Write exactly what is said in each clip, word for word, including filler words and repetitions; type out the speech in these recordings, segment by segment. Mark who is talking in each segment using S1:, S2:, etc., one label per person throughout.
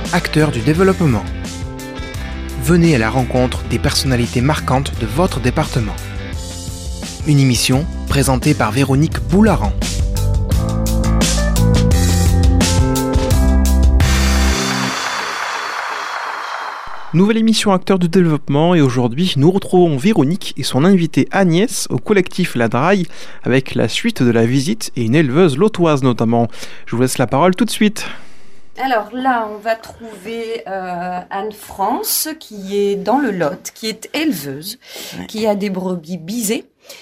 S1: acteurs du développement. Venez à la rencontre des personnalités marquantes de votre département. Une émission présentée par Véronique Boularan. Nouvelle émission Acteurs du développement et aujourd'hui nous retrouvons Véronique et son invitée Agnès au collectif La Draille avec la suite de la visite et une éleveuse lotoise notamment. Je vous laisse la parole tout de suite.
S2: Alors là, on va trouver euh, Anne-France qui est dans le Lot, qui est éleveuse, ouais. qui a des brebis bisées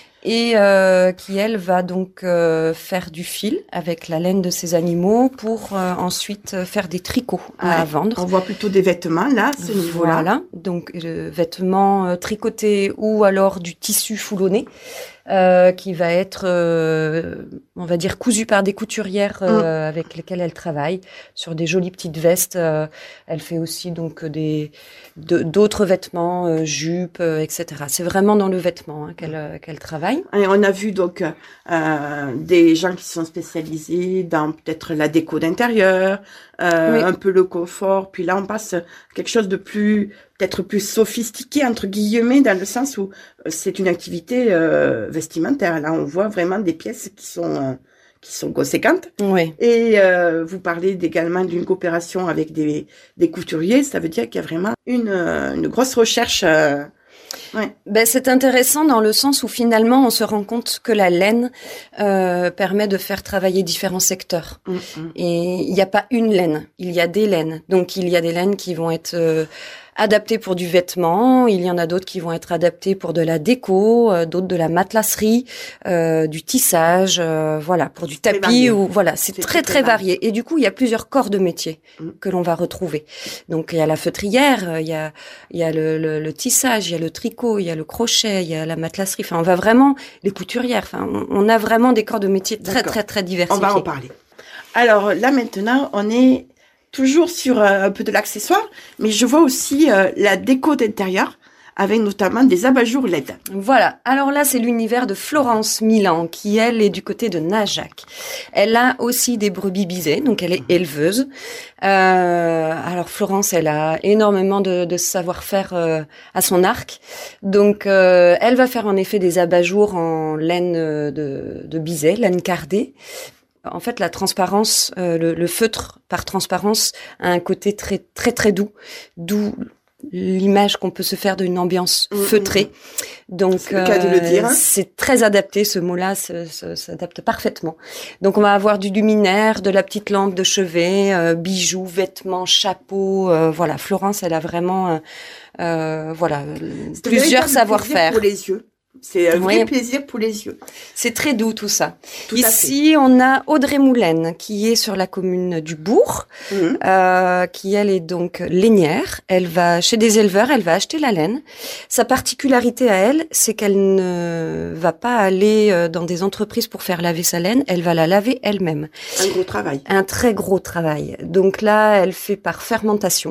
S2: et euh, qui, elle, va donc euh, faire du fil avec la laine de ces animaux pour euh, ensuite faire des tricots à
S3: ouais.
S2: vendre.
S3: On voit plutôt des vêtements là, ce niveau-là.
S2: Voilà, donc euh, vêtements euh, tricotés ou alors du tissu foulonné. Euh, qui va être, euh, on va dire, cousu par des couturières euh, mmh. avec lesquelles elle travaille sur des jolies petites vestes. Euh, elle fait aussi donc des de, d'autres vêtements, euh, jupes, euh, et cetera. C'est vraiment dans le vêtement hein, qu'elle qu'elle travaille.
S3: Et on a vu donc euh, des gens qui sont spécialisés dans peut-être la déco d'intérieur, euh, oui. un peu le confort. Puis là, on passe à quelque chose de plus peut-être plus sophistiqué entre guillemets dans le sens où c'est une activité euh, vestimentaire. Là, on voit vraiment des pièces qui sont euh, qui sont conséquentes.
S2: Oui.
S3: Et euh, vous parlez également d'une coopération avec des des couturiers. Ça veut dire qu'il y a vraiment une une grosse recherche. Euh,
S2: Ouais. Ben, c'est intéressant dans le sens où finalement on se rend compte que la laine euh, permet de faire travailler différents secteurs. Mmh, mmh. Et il n'y a pas une laine, il y a des laines. Donc il y a des laines qui vont être euh, adaptées pour du vêtement, il y en a d'autres qui vont être adaptées pour de la déco, euh, d'autres de la matelasserie, euh, du tissage, euh, voilà, pour du tapis ou voilà, c'est, c'est très très, très varié. varié. Et du coup il y a plusieurs corps de métier mmh. que l'on va retrouver. Donc il y a la feutrière, il y a il y a le, le, le tissage, il y a le tricot, il y a le crochet, il y a la matelasserie. Enfin, on va vraiment les couturières. Enfin, on, on a vraiment des corps de métier très, D'accord. très, très diversifiés.
S3: On va en parler. Alors là, maintenant, on est toujours sur euh, un peu de l'accessoire, mais je vois aussi euh, la déco d'intérieur, avec notamment des abat-jours L E D.
S2: Voilà. Alors là, c'est l'univers de Florence Milan, qui, elle, est du côté de Najac. Elle a aussi des brebis bisées, donc elle est éleveuse. Euh, alors Florence, elle a énormément de, de savoir-faire euh, à son arc. Donc, euh, elle va faire en effet des abat-jours en laine de, de biset, laine cardée. En fait, la transparence, euh, le, le feutre par transparence a un côté très, très, très doux, d'où l'image qu'on peut se faire d'une ambiance mmh, feutrée. Donc,
S3: c'est le cas de le dire.
S2: Euh, c'est très adapté, ce mot-là se, se, s'adapte parfaitement. Donc, on va avoir du luminaire, de la petite lampe de chevet, euh, bijoux, vêtements, chapeaux. Euh, voilà, Florence, elle a vraiment, euh, euh, voilà, c'est plusieurs savoir-faire.
S3: Pour les yeux. C'est un vrai oui. plaisir pour les yeux.
S2: C'est très doux tout ça. Tout Ici, on a Audrey Moulaine qui est sur la commune du Bourg, mmh. euh, qui elle est donc lainière. Elle va chez des éleveurs, elle va acheter la laine. Sa particularité à elle, c'est qu'elle ne va pas aller dans des entreprises pour faire laver sa laine. Elle va la laver elle-même.
S3: Un gros travail.
S2: Un très gros travail. Donc là, elle fait par fermentation.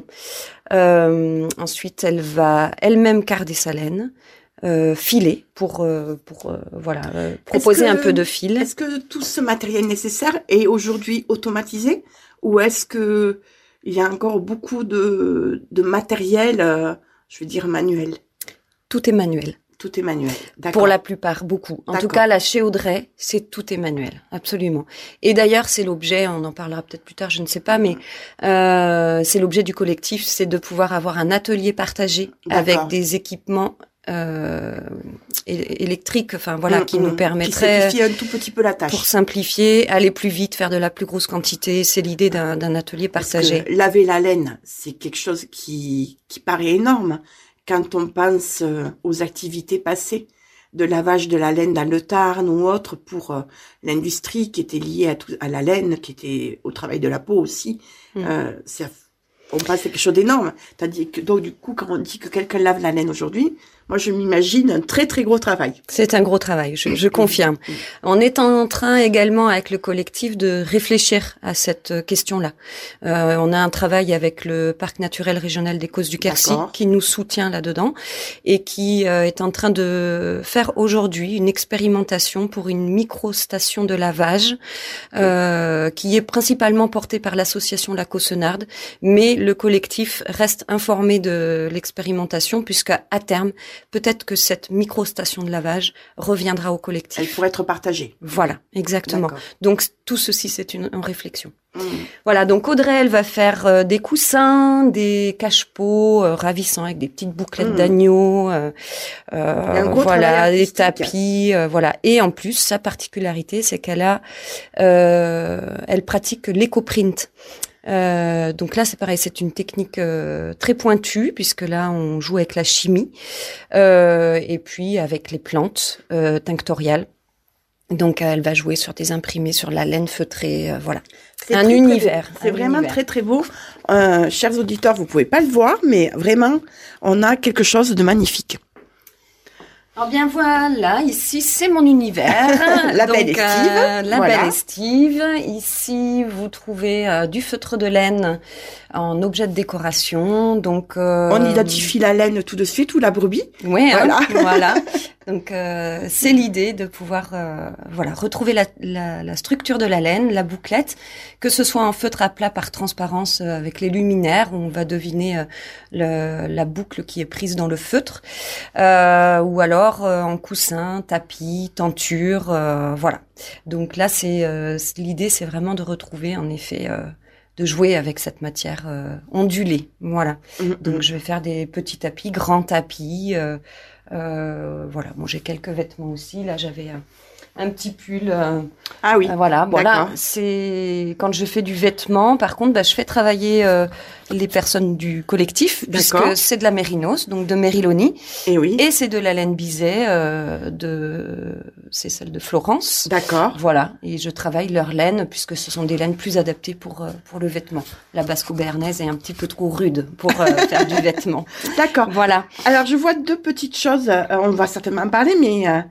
S2: Euh, ensuite, elle va elle-même carder sa laine. Euh, filer pour euh, pour euh, voilà euh, proposer que, un peu de fil.
S3: Est-ce que tout ce matériel nécessaire est aujourd'hui automatisé ou est-ce que il y a encore beaucoup de de matériel, euh, je veux dire manuel?
S2: Tout est manuel.
S3: Tout est manuel. D'accord.
S2: Pour la plupart, beaucoup. En D'accord. tout cas, là, chez Audrey, c'est tout est manuel, absolument. Et d'ailleurs, c'est l'objet, on en parlera peut-être plus tard, je ne sais pas, mais euh, c'est l'objet du collectif, c'est de pouvoir avoir un atelier partagé D'accord. avec des équipements euh, électriques, enfin voilà, mmh, qui mmh, nous permettrait
S3: qui simplifie un tout petit peu la tâche.
S2: Pour simplifier, aller plus vite, faire de la plus grosse quantité. C'est l'idée d'un, d'un atelier partagé.
S3: Parce que laver la laine, c'est quelque chose qui qui paraît énorme quand on pense aux activités passées de lavage de la laine dans le Tarn ou autre pour euh, l'industrie qui était liée à, tout, à la laine, qui était au travail de la peau aussi. Mmh. Euh, c'est, on pense à quelque chose d'énorme. Tandis que, donc, du coup, quand on dit que quelqu'un lave la laine aujourd'hui, moi, je m'imagine un très, très gros travail.
S2: C'est un gros travail, je, je confirme. On est en train également, avec le collectif, de réfléchir à cette question-là. Euh, on a un travail avec le Parc naturel régional des Causses du Quercy, D'accord. qui nous soutient là-dedans, et qui euh, est en train de faire aujourd'hui une expérimentation pour une micro-station de lavage, euh, qui est principalement portée par l'association La Cossenarde, mais le collectif reste informé de l'expérimentation, puisqu'à à terme, peut-être que cette micro-station de lavage reviendra au collectif.
S3: Elle pourrait être partagée.
S2: Voilà, exactement.
S3: D'accord.
S2: Donc tout ceci, c'est une, une réflexion. Mmh. Voilà, donc Audrey, elle va faire euh, des coussins, des cache-pots euh, ravissants avec des petites bouclettes mmh. d'agneau, euh, euh, voilà, des tapis, euh, voilà. Et en plus, sa particularité, c'est qu'elle a, euh, elle pratique l'éco-print. Euh, donc là, c'est pareil, c'est une technique euh, très pointue, puisque là, on joue avec la chimie, euh, et puis avec les plantes euh, tinctoriales. Donc, elle va jouer sur des imprimés, sur la laine feutrée, euh, voilà.
S3: C'est
S2: un
S3: très,
S2: univers.
S3: C'est
S2: un
S3: vraiment
S2: univers.
S3: très, très beau. Euh, chers auditeurs, vous pouvez pas le voir, mais vraiment, on a quelque chose de magnifique.
S2: Alors bien voilà, ici c'est mon univers.
S3: La
S2: Donc,
S3: belle estive.
S2: Euh, la
S3: voilà.
S2: belle estive. Ici, vous trouvez euh, du feutre de laine en objet de décoration. Donc euh,
S3: on identifie la laine tout de suite ou la brebis.
S2: Oui,
S3: voilà.
S2: Hein, voilà. Donc euh, c'est l'idée de pouvoir euh, voilà retrouver la, la, la structure de la laine, la bouclette, que ce soit en feutre à plat par transparence euh, avec les luminaires où on va deviner euh, le, la boucle qui est prise dans le feutre, euh, ou alors euh, en coussin, tapis, tenture, euh, voilà. Donc là c'est euh, l'idée, c'est vraiment de retrouver en effet. Euh, de jouer avec cette matière euh, ondulée, voilà. Mmh, Donc mmh. je vais faire des petits tapis, grands tapis. Euh, euh, voilà. Bon, j'ai quelques vêtements aussi. Là, j'avais euh, un petit pull. Euh,
S3: ah oui.
S2: Euh, voilà. Bon, là, c'est quand je fais du vêtement. Par contre, bah, je fais travailler euh, les personnes du collectif, puisque c'est de la mérinos, donc de Mérilonie.
S3: Et oui.
S2: Et c'est de la laine Bizet, euh, de, c'est celle de Florence.
S3: D'accord.
S2: Voilà. Et je travaille leur laine, puisque ce sont des laines plus adaptées pour euh, pour le vêtement. La basco-béarnaise est un petit peu trop rude pour euh, faire du vêtement.
S3: D'accord.
S2: Voilà.
S3: Alors, je vois deux petites choses. Euh, on va certainement en parler, mais euh,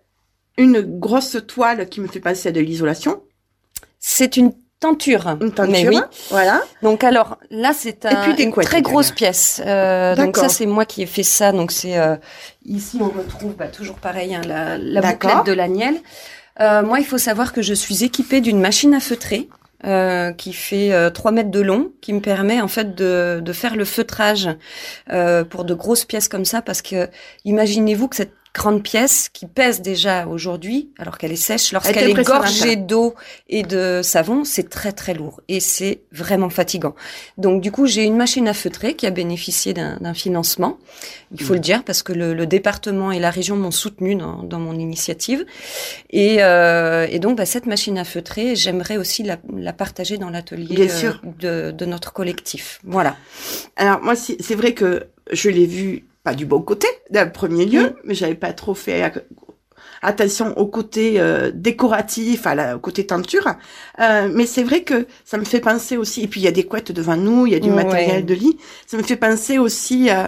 S3: une grosse toile qui me fait penser à de l'isolation.
S2: C'est une tenture.
S3: Une tenture,
S2: mais oui.
S3: Voilà.
S2: Donc alors là c'est un, une couettes, très grosse pièce. Euh, donc ça c'est moi qui ai fait ça. Donc c'est euh, ici on retrouve bah, toujours pareil hein, la, la bouclette de l'agnelle. Euh, moi il faut savoir que je suis équipée d'une machine à feutrer. Euh, qui fait euh, trois mètres de long, qui me permet en fait de, de faire le feutrage euh, pour de grosses pièces comme ça, parce que imaginez-vous que cette grande pièce qui pèse déjà aujourd'hui, alors qu'elle est sèche, lorsqu'elle est gorgée d'eau et de savon, c'est très très lourd et c'est vraiment fatigant. Donc du coup, j'ai une machine à feutrer qui a bénéficié d'un, d'un financement, il faut mmh. le dire, parce que le, le département et la région m'ont soutenu dans, dans mon initiative. Et, euh, et donc, bah, cette machine à feutrer, j'aimerais aussi la, la partager dans l'atelier euh, de, de notre collectif. Voilà.
S3: Alors moi, c'est, c'est vrai que je l'ai vu pas du bon côté, d'un premier lieu, mmh. mais j'avais pas trop fait attention au côté euh, décoratif, à la, au côté tenture. Euh, mais c'est vrai que ça me fait penser aussi, et puis il y a des couettes devant nous, il y a du ouais. matériel de lit, ça me fait penser aussi euh,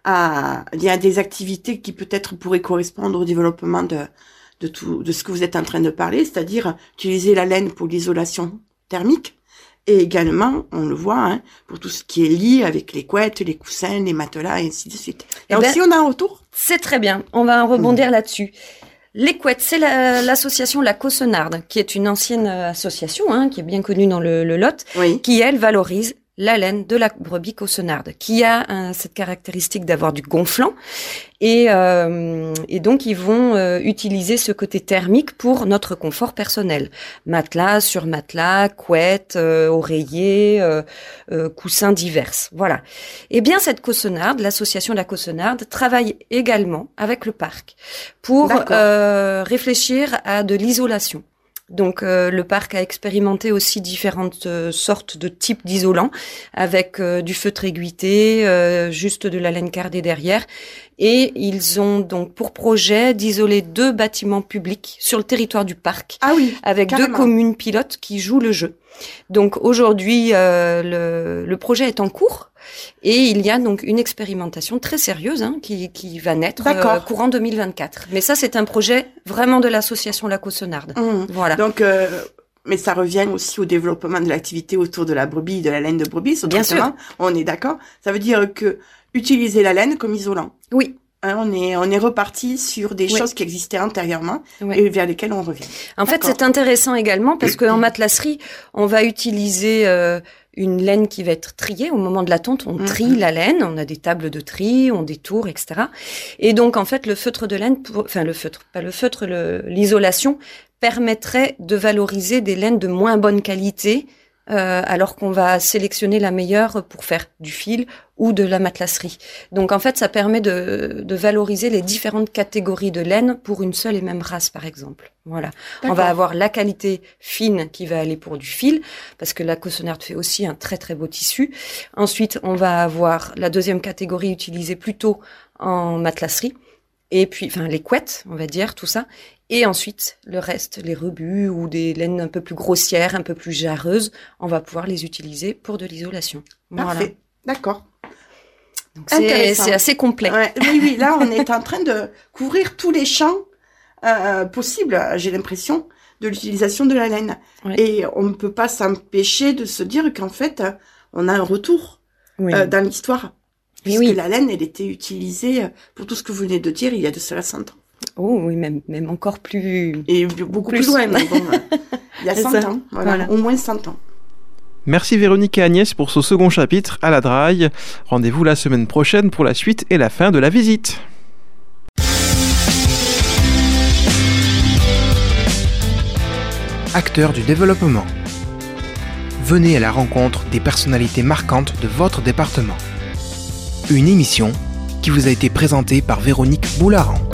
S3: à, il y a des activités qui peut-être pourraient correspondre au développement de, de tout, de ce que vous êtes en train de parler, c'est-à-dire utiliser la laine pour l'isolation thermique. Et également, on le voit, hein, pour tout ce qui est lit avec les couettes, les coussins, les matelas, et ainsi de suite. Et ben, aussi, on a un retour.
S2: C'est très bien. On va rebondir mmh. là-dessus. Les couettes, c'est la, l'association La Caussonarde, qui est une ancienne association, hein, qui est bien connue dans le, le Lot,
S3: oui.
S2: qui, elle, valorise la laine de la brebis caussonarde, qui a un, cette caractéristique d'avoir du gonflant. Et, euh, et donc, ils vont euh, utiliser ce côté thermique pour notre confort personnel. Matelas, sur matelas, couettes, euh, oreillers, euh, euh, coussins divers. Voilà. Et bien, cette caussonarde, l'association La Caussonarde, travaille également avec le parc pour euh, réfléchir à de l'isolation. Donc euh, le parc a expérimenté aussi différentes euh, sortes de types d'isolants, avec euh, du feutre aiguilleté, euh, juste de la laine cardée derrière. Et ils ont donc pour projet d'isoler deux bâtiments publics sur le territoire du parc,
S3: ah oui,
S2: avec
S3: carrément.
S2: deux communes pilotes qui jouent le jeu. Donc aujourd'hui, euh, le, le projet est en cours. Et il y a donc une expérimentation très sérieuse hein, qui, qui va naître euh, courant deux mille vingt-quatre. Mais ça, c'est un projet vraiment de l'association La Caussonarde.
S3: Mmh.
S2: Voilà.
S3: Donc, euh, mais ça revient aussi au développement de l'activité autour de la brebis, de la laine de brebis. Bien sûr. On est d'accord. Ça veut dire que utiliser la laine comme isolant.
S2: Oui.
S3: Hein, on est on est reparti sur des oui. choses qui existaient antérieurement oui. et vers lesquelles on revient.
S2: En D'accord. fait, c'est intéressant également parce qu'en matelasserie, on va utiliser euh, une laine qui va être triée. Au moment de la tonte, on trie mmh. la laine, on a des tables de tri, on détourne, et cetera. Et donc, en fait, le feutre de laine, pour, enfin le feutre, pas le feutre, le, l'isolation, permettrait de valoriser des laines de moins bonne qualité, euh, alors qu'on va sélectionner la meilleure pour faire du fil ou de la matelasserie. Donc en fait, ça permet de, de valoriser les différentes catégories de laine pour une seule et même race, par exemple. Voilà. D'accord. On va avoir la qualité fine qui va aller pour du fil, parce que la Cossonerde fait aussi un très très beau tissu. Ensuite, on va avoir la deuxième catégorie utilisée plutôt en matelasserie. Et puis, enfin, les couettes, on va dire, tout ça. Et ensuite, le reste, les rebus ou des laines un peu plus grossières, un peu plus jarreuses, on va pouvoir les utiliser pour de l'isolation.
S3: Parfait, voilà. D'accord.
S2: Donc c'est, c'est assez complet.
S3: Ouais, oui, oui, là, on est en train de couvrir tous les champs euh, possibles, j'ai l'impression, de l'utilisation de la laine. Ouais. Et on ne peut pas s'empêcher de se dire qu'en fait, on a un retour oui. euh, dans l'histoire. Puisque oui. la laine, elle était utilisée, pour tout ce que vous venez de dire, il y a de cela cent ans.
S2: Oh oui, même, même encore plus...
S3: Et beaucoup plus, plus loin, mais bon, il y a cent ans, voilà, voilà. Au moins cent ans.
S1: Merci Véronique et Agnès pour ce second chapitre à la Draille. Rendez-vous la semaine prochaine pour la suite et la fin de la visite. Acteurs du développement. Venez à la rencontre des personnalités marquantes de votre département. Une émission qui vous a été présentée par Véronique Boularan.